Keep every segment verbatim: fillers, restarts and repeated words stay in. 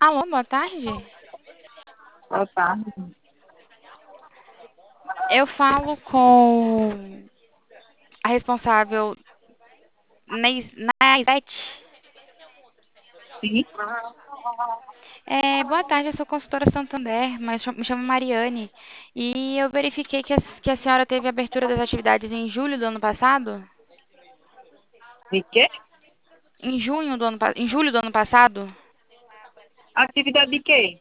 Alô, boa tarde. Boa tarde. Eu falo com a responsável Neis- Naisete. Sim, É, boa tarde, eu sou consultora Santander, mas cham- me chamo Mariane. E eu verifiquei que a, que a senhora teve abertura das atividades em julho do ano passado? de quê? Em junho do ano, pa- em julho do ano passado? Atividade de quê?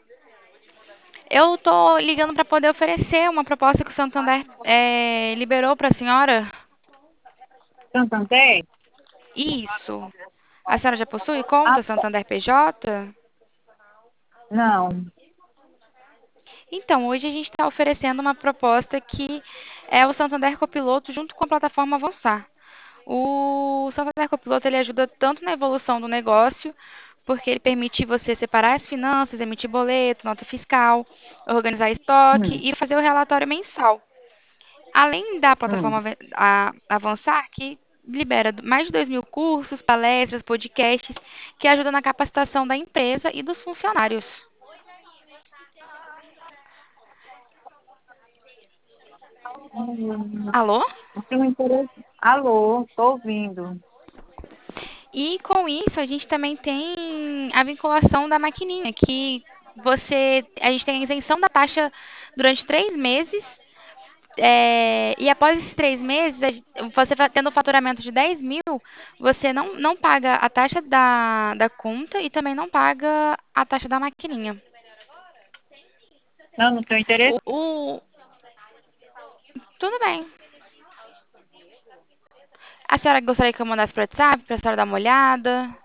Eu tô ligando para poder oferecer uma proposta que o Santander é, liberou para a senhora. Santander? Isso. A senhora já possui Ah, conta tá. Santander P J? Não. Então, hoje a gente está oferecendo uma proposta que é o Santander Copiloto junto com a plataforma Avançar. O Santander Copiloto ele ajuda tanto na evolução do negócio, porque ele permite você separar as finanças, emitir boleto, nota fiscal, organizar estoque Hum, e fazer o relatório mensal. Além da plataforma hum. Ave- a- Avançar, que libera mais de dois mil cursos, palestras, podcasts, que ajudam na capacitação da empresa e dos funcionários. Hum, Alô? não tenho interesse. Alô, estou ouvindo. E com isso a gente também tem a vinculação da maquininha, que você, a gente tem a isenção da taxa durante três meses, é, e após esses três meses, a gen- você fa- tendo um faturamento de dez mil, você não, não paga a taxa da, da conta e também não paga a taxa da maquininha. Não, não tenho O, interesse. o- tudo bem. A senhora gostaria que eu mandasse para o WhatsApp, para a senhora dar uma olhada?